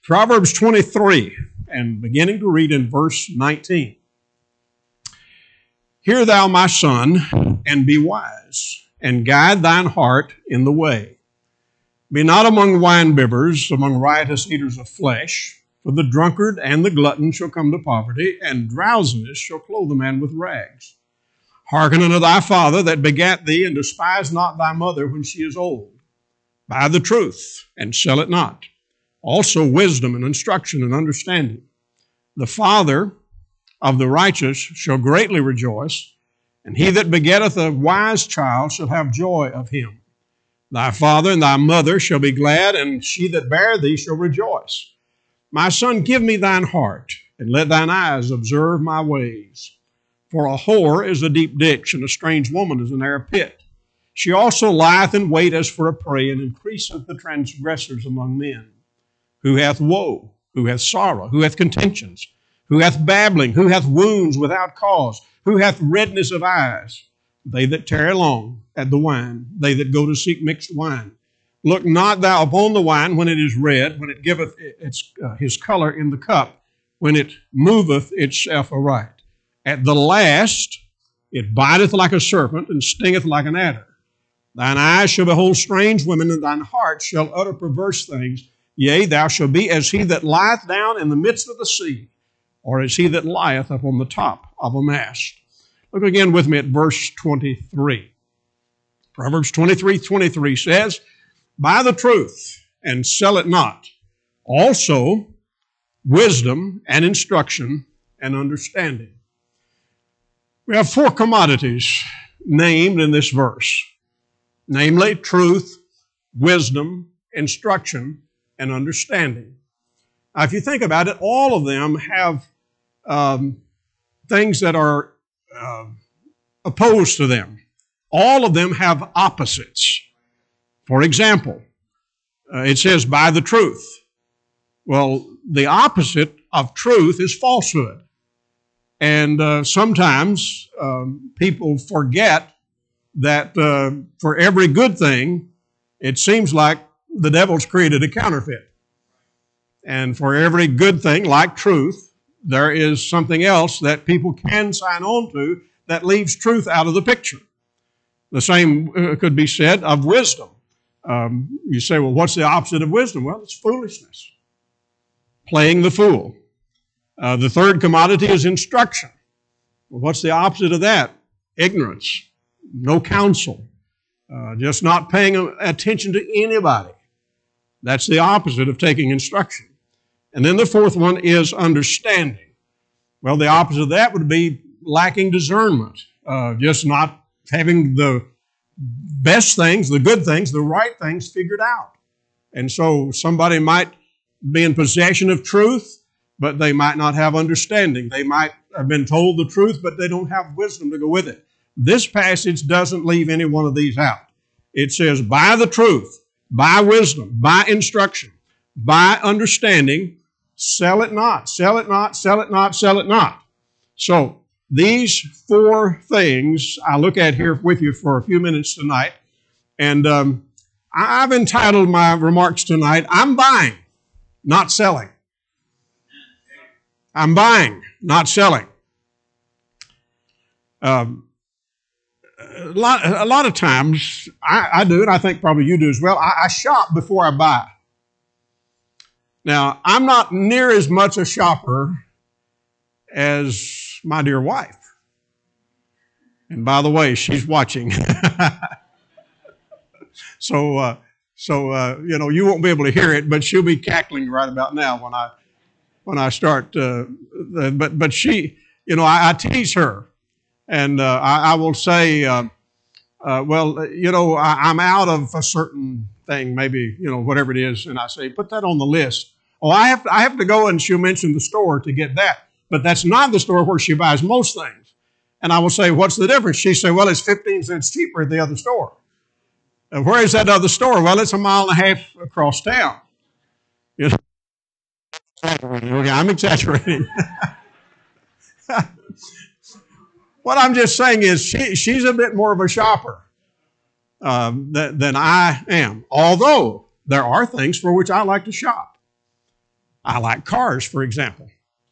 Proverbs 23, and beginning to read in verse 19. Hear thou, my son, and be wise, and guide thine heart in the way. Be not among winebibbers, among riotous eaters of flesh, for the drunkard and the glutton shall come to poverty, and drowsiness shall clothe a man with rags. Hearken unto thy father that begat thee, and despise not thy mother when she is old. Buy the truth, and sell it not. Also wisdom and instruction and understanding. The father of the righteous shall greatly rejoice, and he that begetteth a wise child shall have joy of him. Thy father and thy mother shall be glad, and she that bare thee shall rejoice. My son, give me thine heart, and let thine eyes observe my ways. For a whore is a deep ditch, and a strange woman is a narrow pit. She also lieth in wait as for a prey, and increaseth the transgressors among men. Who hath woe, who hath sorrow, who hath contentions, who hath babbling, who hath wounds without cause, who hath redness of eyes? They that tarry long at the wine, they that go to seek mixed wine. Look not thou upon the wine when it is red, when it giveth his color in the cup, when it moveth itself aright. At the last it biteth like a serpent, and stingeth like an adder. Thine eyes shall behold strange women, and thine heart shall utter perverse things. Yea, thou shalt be as he that lieth down in the midst of the sea, or as he that lieth upon the top of a mast. Look again with me at verse 23. Proverbs 23:23 says, Buy the truth, and sell it not. Also, wisdom and instruction and understanding. We have four commodities named in this verse, namely truth, wisdom, instruction, and understanding. Now, if you think about it, all of them have things that are opposed to them. All of them have opposites. For example, it says, buy the truth. Well, the opposite of truth is falsehood. And sometimes people forget that for every good thing, it seems like the devil's created a counterfeit. And for every good thing, like truth, there is something else that people can sign on to that leaves truth out of the picture. The same could be said of wisdom. You say, well, what's the opposite of wisdom? Well, it's foolishness. Playing the fool. The third commodity is instruction. Well, what's the opposite of that? Ignorance. No counsel. Just not paying attention to anybody. That's the opposite of taking instruction. And then the fourth one is understanding. Well, the opposite of that would be lacking discernment. Just not having the best things, the good things, the right things figured out. And so somebody might be in possession of truth, but they might not have understanding. They might have been told the truth, but they don't have wisdom to go with it. This passage doesn't leave any one of these out. It says, buy the truth, buy wisdom, buy instruction, buy understanding, sell it not, sell it not, sell it not, sell it not. So these four things I look at here with you for a few minutes tonight. And I've entitled my remarks tonight, I'm buying, not selling. I'm buying, not selling. A lot of times, I do, and I think probably you do as well, I shop before I buy. Now, I'm not near as much a shopper as my dear wife. And by the way, she's watching. So you won't be able to hear it, but she'll be cackling right about now when I start. But she, I tease her. And I will say, I'm out of a certain thing, maybe, whatever it is. And I say, put that on the list. Oh, I have to go, and she'll mention the store to get that. But that's not the store where she buys most things. And I will say, what's the difference? She say, well, it's 15 cents cheaper at the other store. And where is that other store? Well, it's a mile and a half across town. I'm exaggerating. What I'm just saying is she's a bit more of a shopper than I am. Although there are things for which I like to shop. I like cars, for example.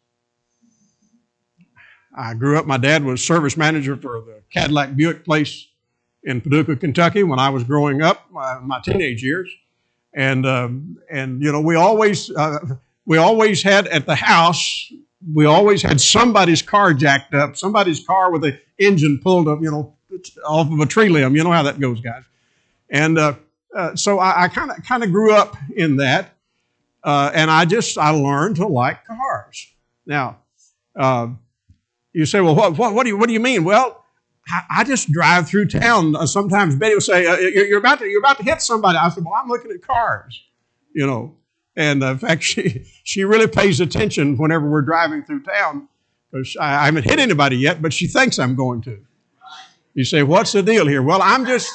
I grew up, my dad was service manager for the Cadillac Buick place in Paducah, Kentucky when I was growing up, my teenage years. And you know, we always had at the house, we always had somebody's car jacked up, somebody's car with the engine pulled up, you know, off of a tree limb. You know how that goes, guys. And so I kind of grew up in that, and I learned to like cars. Now, you say, well, what do you mean? Well, I just drive through town. Sometimes Betty will say, "You're about to hit somebody." I said, "Well, I'm looking at cars," you know. And in fact, she really pays attention whenever we're driving through town, because I haven't hit anybody yet, but she thinks I'm going to. You say, "What's the deal here?" Well,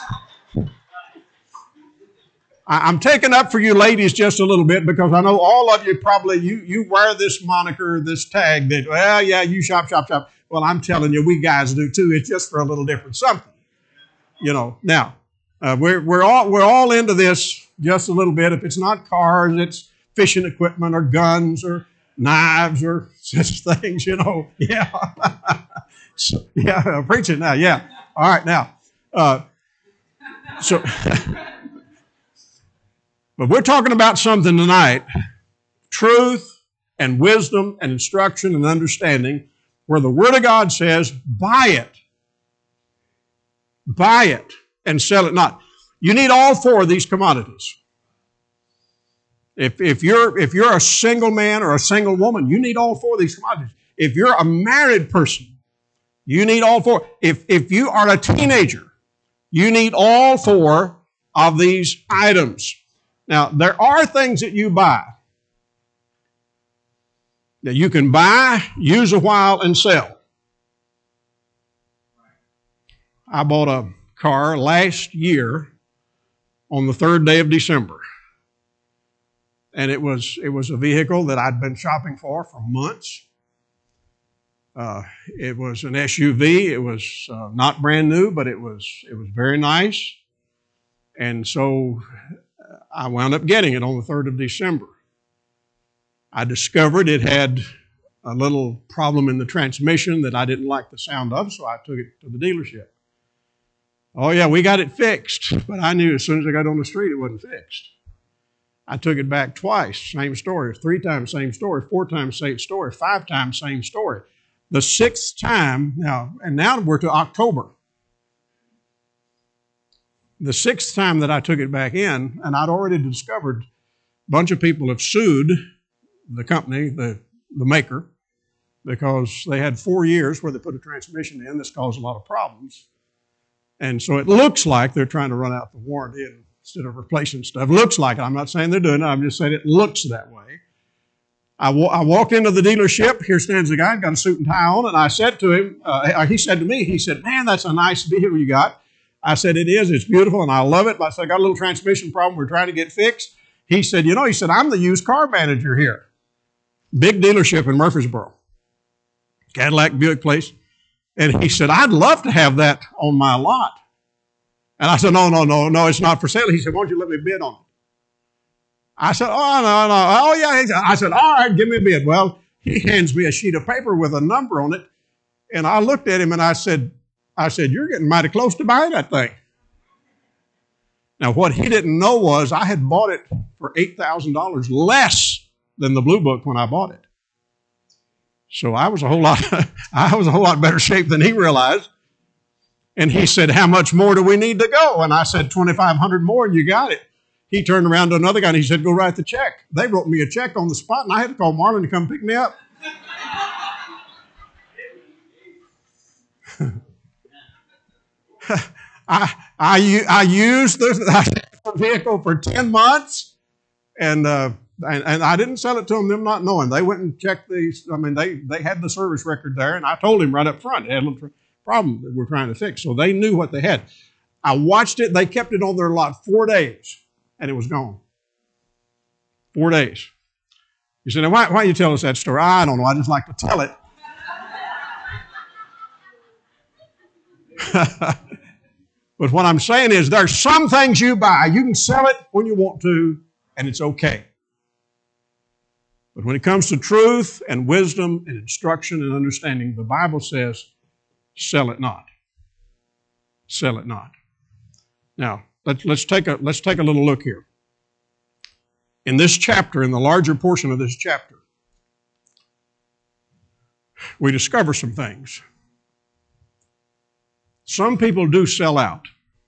I'm taking up for you ladies just a little bit, because I know all of you probably, you wear this moniker, this tag that, well, yeah, you shop. Well, I'm telling you, we guys do too. It's just for a little different something, you know. Now, we're all into this just a little bit. If it's not cars, it's fishing equipment or guns or knives or such things, you know. Yeah, so, yeah, preach it now. Yeah, all right now. So. But we're talking about something tonight, truth and wisdom and instruction and understanding, where the Word of God says, buy it and sell it not. You need all four of these commodities. If you're a single man or a single woman, you need all four of these commodities. If you're a married person, you need all four. If you are a teenager, you need all four of these items. Now, there are things that you buy that you can buy, use a while, and sell. I bought a car last year on the 3rd day of December. And it was a vehicle that I'd been shopping for months. It was an SUV. It was not brand new, but it was very nice. And so I wound up getting it on the 3rd of December. I discovered it had a little problem in the transmission that I didn't like the sound of, so I took it to the dealership. Oh yeah, we got it fixed, but I knew as soon as I got on the street it wasn't fixed. I took it back twice, same story, 3 times same story, 4 times same story, 5 times same story. The 6th time, now we're to October. The 6th time that I took it back in, and I'd already discovered a bunch of people have sued the company, the maker, because they had 4 years where they put a transmission in that's caused a lot of problems. And so it looks like they're trying to run out the warranty instead of replacing stuff. Looks like it. I'm not saying they're doing it. I'm just saying it looks that way. I walked into the dealership. Here stands the guy, got a suit and tie on, and I said to him, he said to me, "Man, that's a nice vehicle you got." I said, "It is. It's beautiful, and I love it." But I said, "I got a little transmission problem we're trying to get fixed." He said, "I'm the used car manager here." Big dealership in Murfreesboro. Cadillac Buick place. And he said, "I'd love to have that on my lot." And I said, no, it's not for sale. He said, "Why don't you let me bid on it?" I said, "Oh, no. Oh, yeah." I said, "All right, give me a bid." Well, he hands me a sheet of paper with a number on it. And I looked at him and I said, "You're getting mighty close to buying that thing." Now, what he didn't know was I had bought it for $8,000 less than the Blue Book when I bought it. So I was a whole lot better shape than he realized. And he said, "How much more do we need to go?" And I said, $2,500 more and you got it. He turned around to another guy and he said, "Go write the check." They wrote me a check on the spot and I had to call Marlon to come pick me up. I used the vehicle for 10 months and I didn't sell it to them not knowing. They went and checked these. I mean, they had the service record there, and I told him right up front they had a little problem that we're trying to fix. So they knew what they had. I watched it. They kept it on their lot 4 days, and it was gone. 4 days. You said, "Now why you tell us that story?" I don't know. I just like to tell it. But what I'm saying is there's some things you buy. You can sell it when you want to, and it's okay. But when it comes to truth and wisdom and instruction and understanding, the Bible says, sell it not. Sell it not. Now, let's take a little look here. In this chapter, in the larger portion of this chapter, we discover some things. Some people do sell out.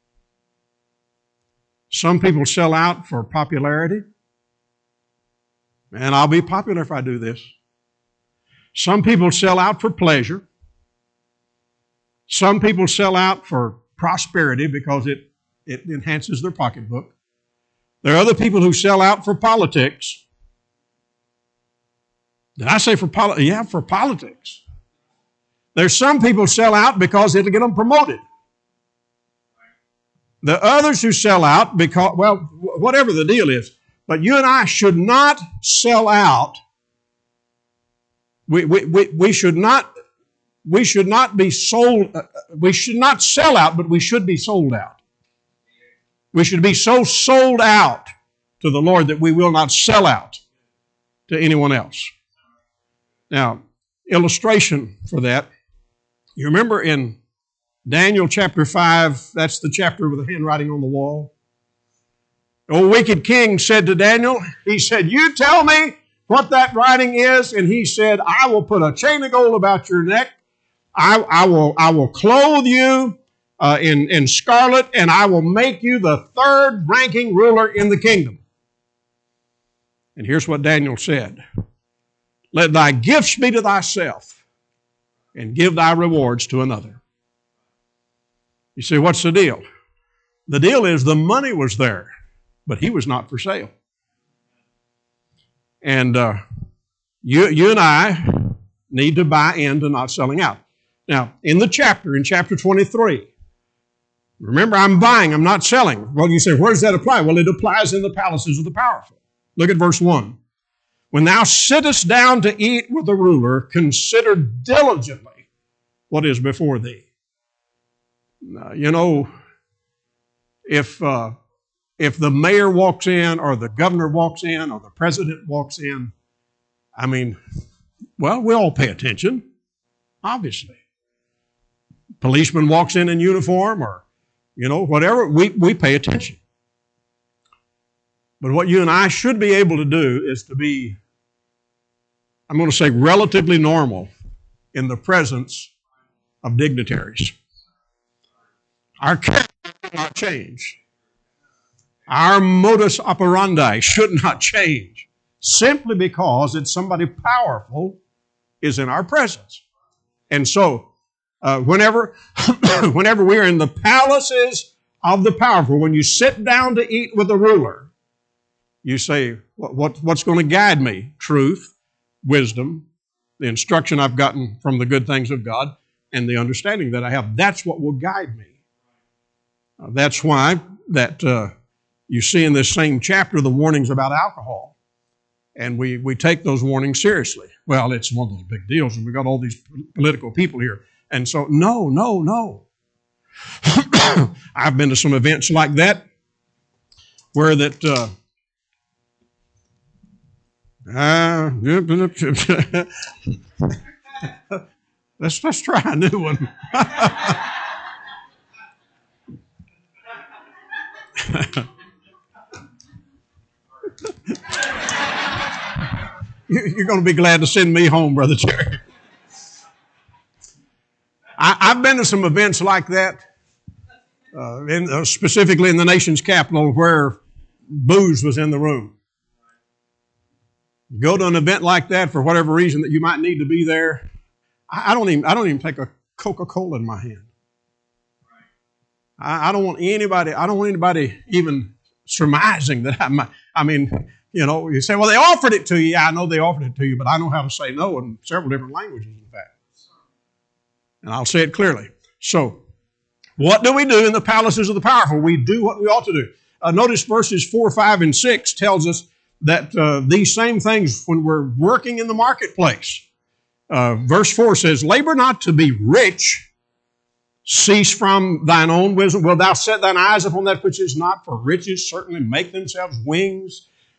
Some people sell out for popularity. And I'll be popular if I do this. Some people sell out for pleasure. Some people sell out for prosperity because it enhances their pocketbook. There are other people who sell out for politics. Did I say for politics? Yeah, for politics. There's some people sell out because it'll get them promoted. The others who sell out because, well, whatever the deal is. But you and I should not sell out. We should not be sold. We should not sell out, but we should be sold out. We should be so sold out to the Lord that we will not sell out to anyone else. Now, illustration for that. You remember in Daniel chapter 5, that's the chapter with the handwriting on the wall. The old wicked king said to Daniel, he said, you tell me what that writing is. And he said, I will put a chain of gold about your neck. I will clothe you in scarlet, and I will make you the third ranking ruler in the kingdom. And here's what Daniel said. Let thy gifts be to thyself, and give thy rewards to another. You see, what's the deal? The deal is the money was there, but he was not for sale. And you and I need to buy into not selling out. Now, in chapter 23, remember, I'm buying, I'm not selling. Well, you say, where does that apply? Well, it applies in the palaces of the powerful. Look at verse 1. When thou sittest down to eat with the ruler, consider diligently what is before thee. Now, you know, if the mayor walks in, or the governor walks in, or the president walks in, I mean, well, we all pay attention, obviously. Policeman walks in uniform, or, you know, whatever, we pay attention. But what you and I should be able to do is to be, I'm going to say, relatively normal in the presence of dignitaries. Our character should not change. Our modus operandi should not change simply because it's somebody powerful is in our presence. And so, whenever we are in the palaces of the powerful, when you sit down to eat with the ruler, you say, what's going to guide me? Truth, wisdom, the instruction I've gotten from the good things of God, and the understanding that I have. That's what will guide me. That's why that you see in this same chapter the warnings about alcohol. And we take those warnings seriously. Well, it's one of those big deals, and we've got all these political people here. And so, no. I've been to some events like that where that... let's try a new one. You're going to be glad to send me home, Brother Jerry. I've been to some events like that, specifically in the nation's capital, where booze was in the room. Go to an event like that for whatever reason that you might need to be there. I don't even take a Coca-Cola in my hand. I don't want anybody even surmising that I mean, you know, you say, well, they offered it to you. Yeah, I know they offered it to you, but I know how to say no in several different languages, in fact. And I'll say it clearly. So, what do we do in the palaces of the powerful? We do what we ought to do. Notice verses 4, 5, and 6 tells us that these same things when we're working in the marketplace. Verse 4 says, labor not to be rich, cease from thine own wisdom. Wilt thou set thine eyes upon that which is not? For riches certainly make themselves wings.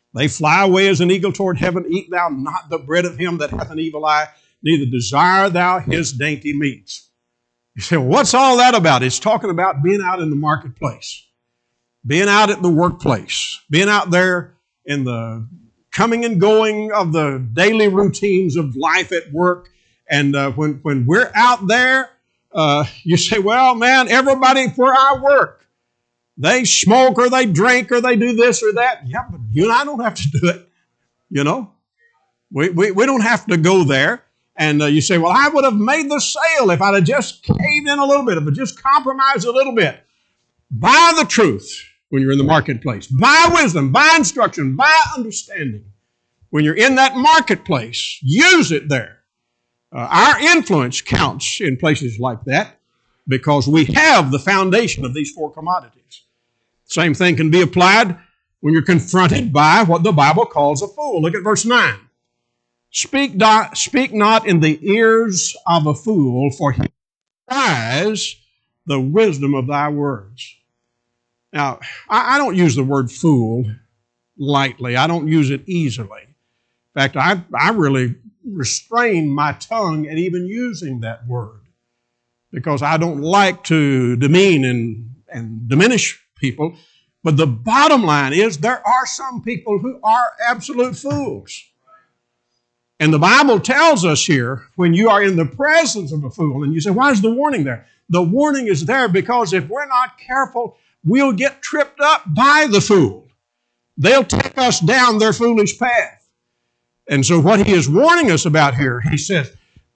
They fly away as an eagle toward heaven. Eat thou not the bread of him that hath an evil eye, neither desire thou his dainty meats. You say, well, what's all that about? It's talking about being out in the marketplace, being out at the workplace, being out there in the coming and going of the daily routines of life at work. And when we're out there, you say, well, man, everybody where I work, they smoke or they drink or they do this or that. Yeah, but you and I don't have to do it. You know, we don't have to go there. And you say, well, I would have made the sale if I'd have just caved in a little bit, if I just compromised a little bit. Buy the truth when you're in the marketplace. Buy wisdom, buy instruction, buy understanding. When you're in that marketplace, use it there. Our influence counts in places like that because we have the foundation of these four commodities. Same thing can be applied when you're confronted by what the Bible calls a fool. Look at verse 9. Speak not in the ears of a fool, for he tries the wisdom of thy words. Now, I don't use the word fool lightly. I don't use it easily. In fact, I really restrain my tongue at even using that word because I don't like to demean and diminish people. But the bottom line is there are some people who are absolute fools. And the Bible tells us here, when you are in the presence of a fool, and you say, why is the warning there? The warning is there because if we're not careful, we'll get tripped up by the fool. They'll take us down their foolish path. And so what he is warning us about here, he says,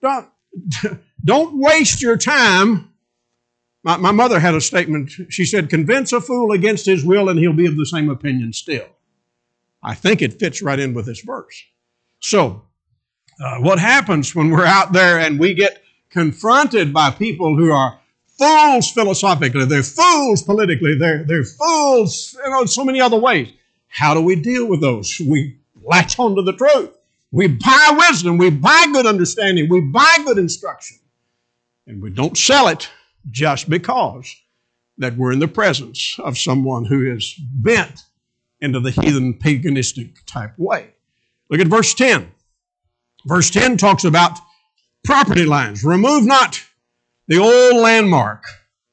don't waste your time. My mother had a statement. She said, convince a fool against his will and he'll be of the same opinion still. I think it fits right in with this verse. So, what happens when we're out there and we get confronted by people who are fools philosophically, they're fools politically, they're fools in so many other ways. How do we deal with those? We latch onto the truth. We buy wisdom. We buy good understanding. We buy good instruction. And we don't sell it just because that we're in the presence of someone who is bent into the heathen paganistic type way. Look at verse 10. Verse 10 talks about property lines. Remove not the old landmark,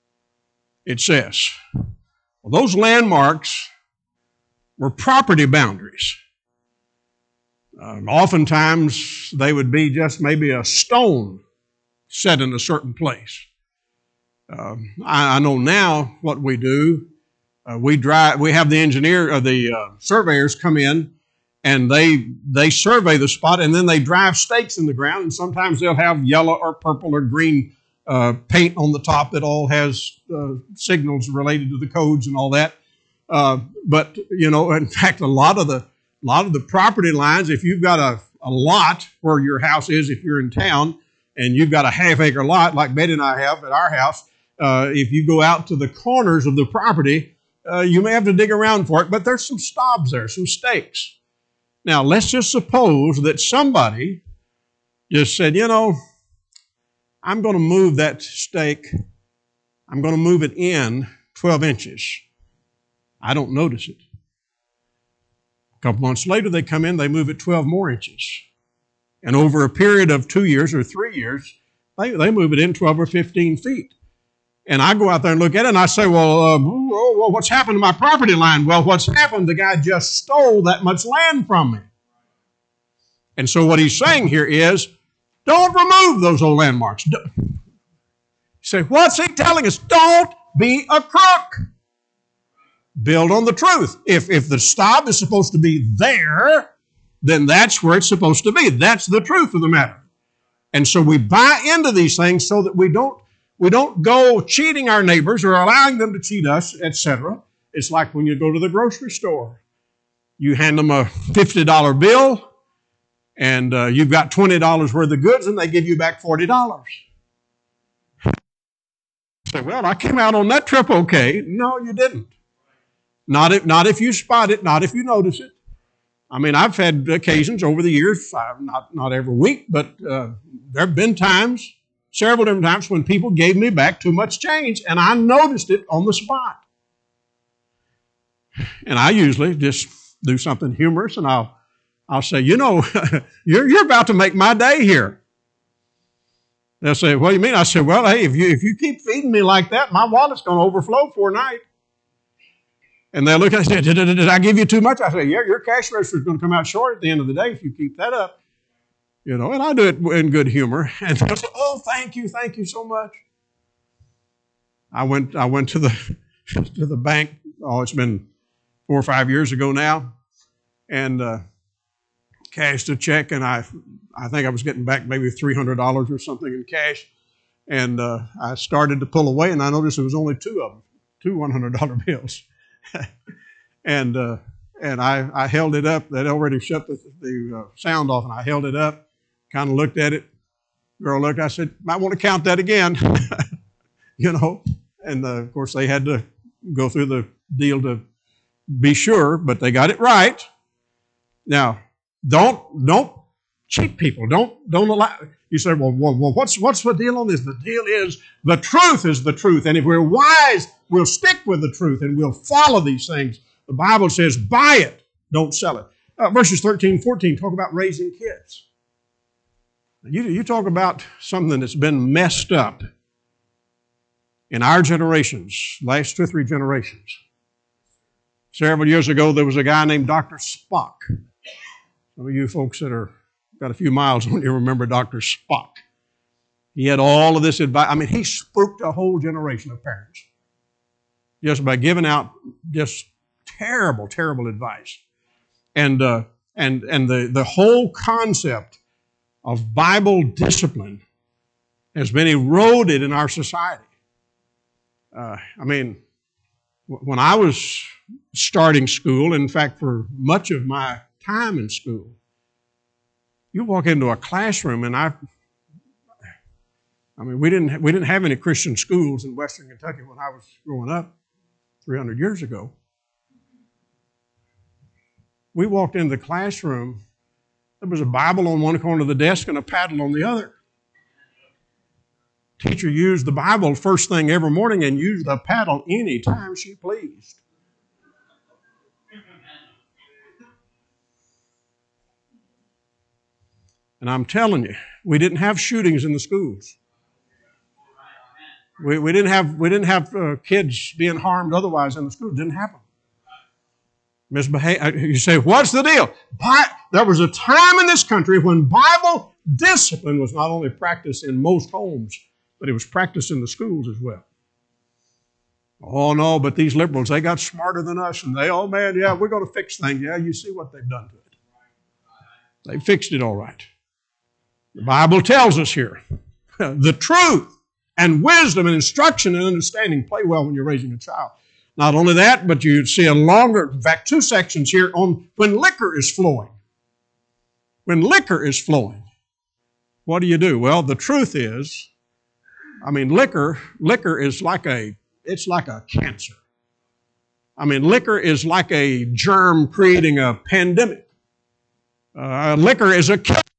it says. Well, those landmarks were property boundaries. Oftentimes, they would be just maybe a stone set in a certain place. I know now what we do. We have the surveyors come in, and they survey the spot, and then they drive stakes in the ground, and sometimes they'll have yellow or purple or green paint on the top that all has signals related to the codes and all that. But in fact, a lot of the property lines, if you've got a lot where your house is, if you're in town, and you've got a half-acre lot like Betty and I have at our house, if you go out to the corners of the property, you may have to dig around for it, but there's some stobs there, some stakes. Now, let's just suppose that somebody just said, I'm going to move that stake. I'm going to move it in 12 inches. I don't notice it. A couple months later, they come in, they move it 12 more inches. And over a period of 2 years or 3 years, they move it in 12 or 15 feet. And I go out there and look at it, and I say, well, what's happened to my property line? Well, what's happened? The guy just stole that much land from me. And so what he's saying here is, don't remove those old landmarks. You say, what's he telling us? Don't be a crook. Build on the truth. If the stop is supposed to be there, then that's where it's supposed to be. That's the truth of the matter. And so we buy into these things so that we don't go cheating our neighbors or allowing them to cheat us, etc. It's like when you go to the grocery store. You hand them a $50 bill, and you've got $20 worth of goods, and they give you back $40. You say, well, I came out on that trip okay. No, you didn't. Not if you spot it, not if you notice it. I mean, I've had occasions over the years, not every week, but there have been times, several different times, when people gave me back too much change, and I noticed it on the spot. And I usually just do something humorous, and I'll say, you know, you're about to make my day here. They'll say, what do you mean? I said, well, hey, if you keep feeding me like that, my wallet's going to overflow for a night. And they'll look at it and say, did I give you too much? I say, yeah, your cash register is going to come out short at the end of the day if you keep that up. You know, and I do it in good humor. And they'll say, oh, thank you so much. I went to the bank. Oh, it's been 4 or 5 years ago now, and cashed a check, and I think I was getting back maybe $300 or something in cash, and I started to pull away, and I noticed there was only two of them, two $100 bills, and I held it up. They'd already shut the sound off, and I held it up, kind of looked at it. Girl looked. I said, "Might want to count that again," you know. And of course, they had to go through the deal to be sure, but they got it right. Now, don't cheat people. Don't allow. You say, well, what's the deal on this? The deal is the truth is the truth, and if we're wise, we'll stick with the truth and we'll follow these things. The Bible says, buy it, don't sell it. Verses 13, 14 talk about raising kids. You talk about something that's been messed up in our generations, last 2 or 3 generations. Several years ago, there was a guy named Dr. Spock. Some of you folks that are got a few miles on you remember Dr. Spock. He had all of this advice. I mean, he spooked a whole generation of parents just by giving out just terrible, terrible advice. And the whole concept of Bible discipline has been eroded in our society. I mean, when I was starting school, in fact, for much of my time in school, you walk into a classroom, and I mean, we didn't have any Christian schools in Western Kentucky when I was growing up 300 years ago. We walked into the classroom, there was a Bible on one corner of the desk and a paddle on the other. Teacher used the Bible first thing every morning and used the paddle any time she pleased. And I'm telling you, we didn't have shootings in the schools. We didn't have kids being harmed otherwise in the schools. It didn't happen. You say, what's the deal? There was a time in this country when Bible discipline was not only practiced in most homes, but it was practiced in the schools as well. Oh, no, but these liberals, they got smarter than us, and they, oh, man, yeah, we're going to fix things. Yeah, you see what they've done to it. They fixed it all right. The Bible tells us here, the truth and wisdom and instruction and understanding play well when you're raising a child. Not only that, but you see in fact, 2 sections here on when liquor is flowing. When liquor is flowing, what do? Well, the truth is, I mean, liquor is like it's like a cancer. I mean, liquor is like a germ creating a pandemic. Liquor is a killer.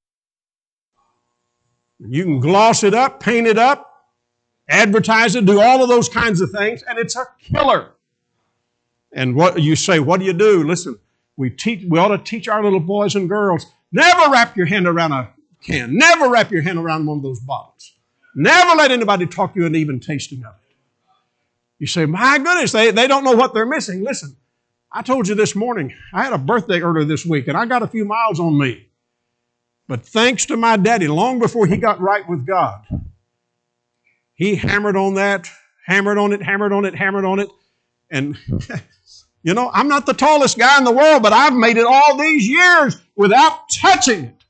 You can gloss it up, paint it up, advertise it, do all of those kinds of things, and it's a killer. And what you say, what do? Listen, we ought to teach our little boys and girls, never wrap your hand around a can. Never wrap your hand around one of those bottles. Never let anybody talk you into even tasting of it. You say, my goodness, they don't know what they're missing. Listen, I told you this morning, I had a birthday earlier this week, and I got a few miles on me. But thanks to my daddy, long before he got right with God, he hammered on that, hammered on it. And, you know, I'm not the tallest guy in the world, but I've made it all these years without touching it.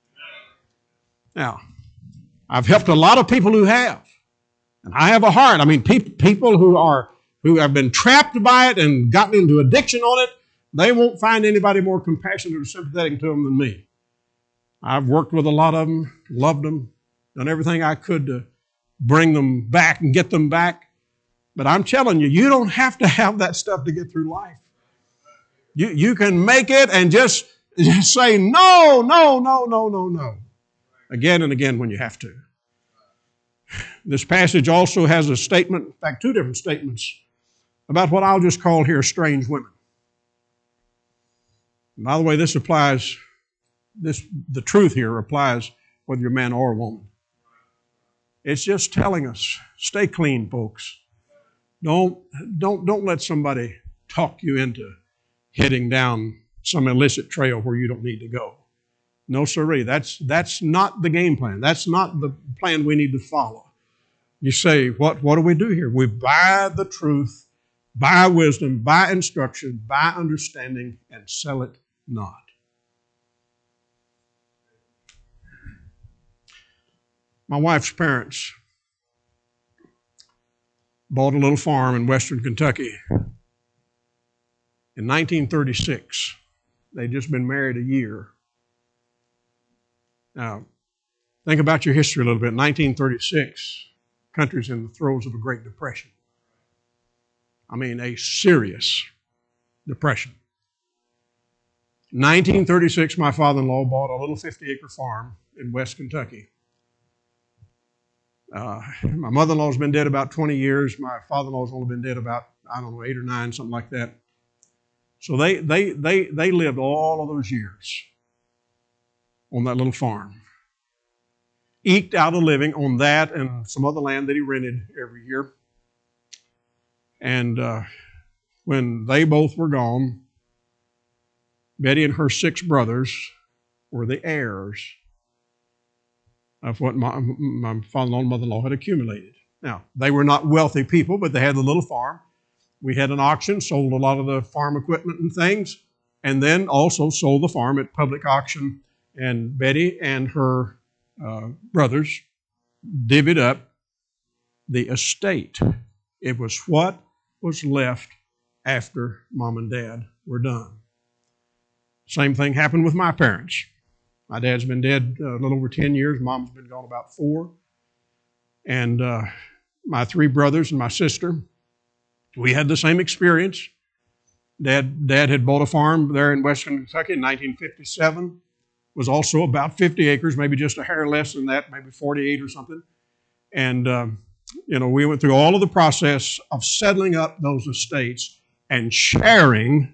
Now, I've helped a lot of people who have. And I have a heart. I mean, people who have been trapped by it and gotten into addiction on it, they won't find anybody more compassionate or sympathetic to them than me. I've worked with a lot of them, loved them, done everything I could to bring them back and get them back. But I'm telling you, you don't have to have that stuff to get through life. You can make it and just say no. Again and again when you have to. This passage also has a statement, in fact, 2 different statements, about what I'll just call here strange women. By the way, the truth here applies whether you're a man or a woman. It's just telling us, stay clean, folks. Don't let somebody talk you into heading down some illicit trail where you don't need to go. No, sirree. That's not the game plan. That's not the plan we need to follow. You say, what do we do here? We buy the truth, buy wisdom, buy instruction, buy understanding, and sell it not. My wife's parents bought a little farm in western Kentucky in 1936. They'd just been married a year. Now, think about your history a little bit. 1936, country's in the throes of a Great Depression. I mean, a serious depression. 1936, my father-in-law bought a little 50-acre farm in West Kentucky. My mother-in-law's been dead about 20 years. My father-in-law's only been dead about, 8 or 9, something like that. So they lived all of those years on that little farm. Eked out a living on that and some other land that he rented every year. And when they both were gone, Betty and her 6 brothers were the heirs of what my father-in-law and mother-in-law had accumulated. Now, they were not wealthy people, but they had a little farm. We had an auction, sold a lot of the farm equipment and things, and then also sold the farm at public auction. And Betty and her brothers divvied up the estate. It was what was left after Mom and Dad were done. Same thing happened with my parents. My dad's been dead a little over 10 years. Mom's been gone about 4. And my 3 brothers and my sister, we had the same experience. Dad had bought a farm there in western Kentucky in 1957. It was also about 50 acres, maybe just a hair less than that, maybe 48 or something. And, we went through all of the process of settling up those estates and sharing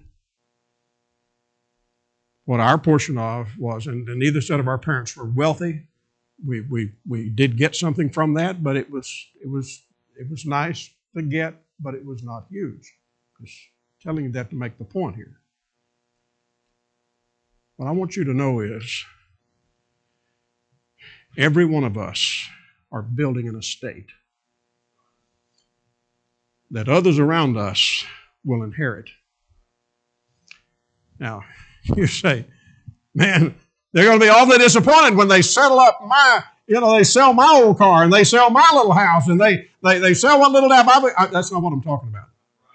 what our portion of was. And neither set of our parents were wealthy. We did get something from that, but it was nice to get, but it was not huge. Just telling you that to make the point here. What I want you to know is every one of us are building an estate that others around us will inherit. Now, you say, man, they're going to be awfully disappointed when they settle up they sell my old car and they sell my little house and they sell one little that's not what I'm talking about.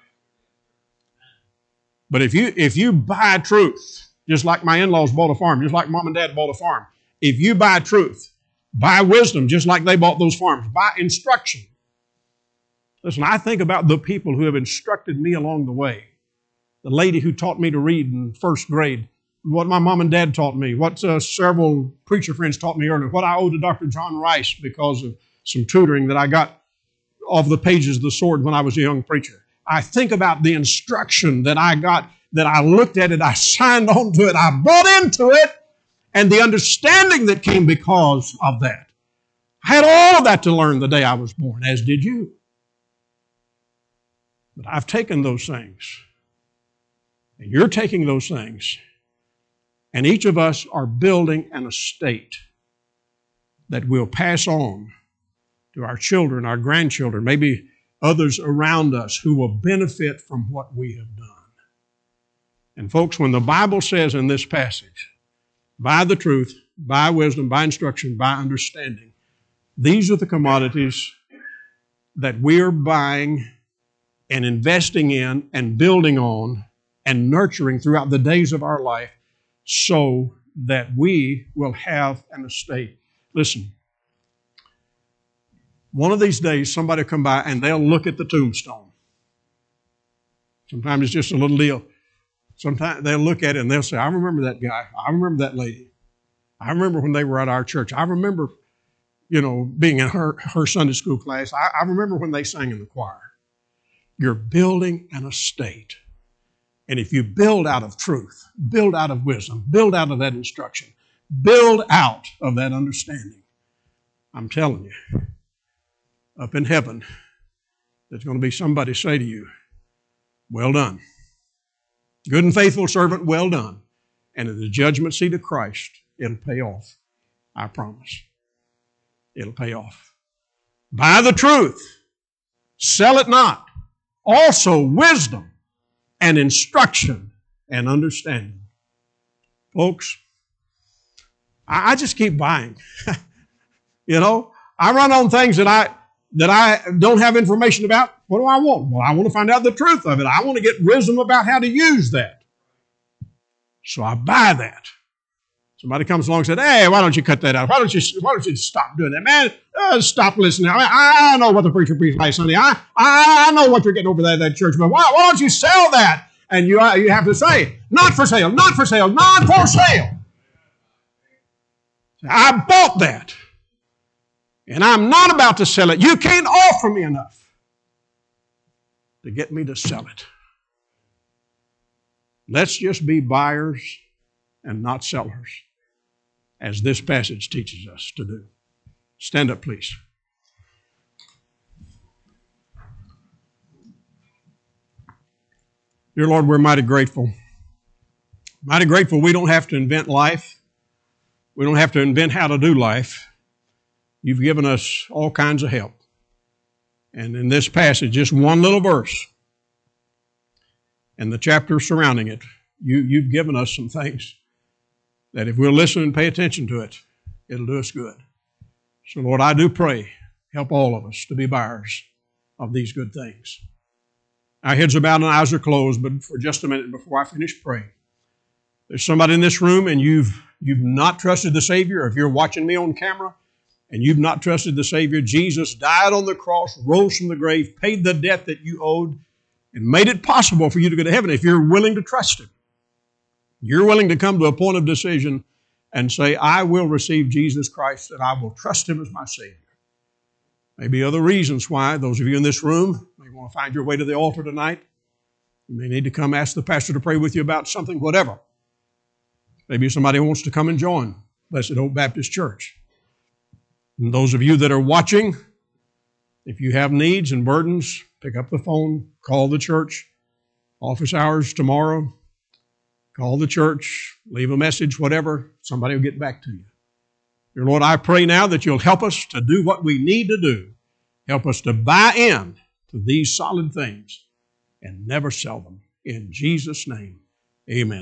But if you buy truth, just like my in-laws bought a farm, just like Mom and Dad bought a farm, if you buy truth, buy wisdom, just like they bought those farms, buy instruction. Listen, I think about the people who have instructed me along the way. The lady who taught me to read in first grade, what my mom and dad taught me, what several preacher friends taught me earlier, what I owe to Dr. John Rice because of some tutoring that I got off the pages of the sword when I was a young preacher. I think about the instruction that I got, that I looked at it, I signed on to it, I bought into it, and the understanding that came because of that. I had all of that to learn the day I was born, as did you. But I've taken those things. And you're taking those things, and each of us are building an estate that we'll pass on to our children, our grandchildren, maybe others around us who will benefit from what we have done. And folks, when the Bible says in this passage, buy the truth, buy wisdom, buy instruction, buy understanding, these are the commodities that we are buying and investing in and building on and nurturing throughout the days of our life so that we will have an estate. Listen, one of these days somebody will come by and they'll look at the tombstone. Sometimes it's just a little deal. Sometimes they'll look at it and they'll say, I remember that guy. I remember that lady. I remember when they were at our church. I remember, being in her Sunday school class. I remember when they sang in the choir. You're building an estate And if you build out of truth, build out of wisdom, build out of that instruction, build out of that understanding, I'm telling you, up in heaven, there's going to be somebody say to you, well done. Good and faithful servant, well done. And at the judgment seat of Christ, it'll pay off. I promise. It'll pay off. Buy the truth. Sell it not. Also wisdom and instruction and understanding. Folks, I just keep buying. You know, I run on things that I don't have information about. What do I want? Well, I want to find out the truth of it. I want to get wisdom about how to use that. So I buy that. Somebody comes along and said, hey, why don't you cut that out? Why don't you stop doing that? Man, stop listening. I know what the preacher preached last Sunday. I know what you're getting over there at that church. But why don't you sell that? And you have to say, not for sale, not for sale, not for sale. I bought that. And I'm not about to sell it. You can't offer me enough to get me to sell it. Let's just be buyers and not sellers, as this passage teaches us to do. Stand up, please. Dear Lord, we're mighty grateful. Mighty grateful we don't have to invent life. We don't have to invent how to do life. You've given us all kinds of help. And in this passage, just one little verse, and the chapter surrounding it, you've given us some things that if we'll listen and pay attention to it, it'll do us good. So, Lord, I do pray, help all of us to be buyers of these good things. Our heads are bowed and eyes are closed, but for just a minute before I finish praying, there's somebody in this room and you've not trusted the Savior. If you're watching me on camera and you've not trusted the Savior, Jesus died on the cross, rose from the grave, paid the debt that you owed, and made it possible for you to go to heaven if you're willing to trust Him. You're willing to come to a point of decision and say, I will receive Jesus Christ and I will trust Him as my Savior. Maybe other reasons why. Those of you in this room may want to find your way to the altar tonight. You may need to come ask the pastor to pray with you about something, whatever. Maybe somebody wants to come and join Blessed Hope Baptist Church. And those of you that are watching, if you have needs and burdens, pick up the phone, call the church, office hours tomorrow, call the church, leave a message, whatever, somebody will get back to you. Dear Lord, I pray now that you'll help us to do what we need to do. Help us to buy in to these solid things and never sell them. In Jesus' name, amen.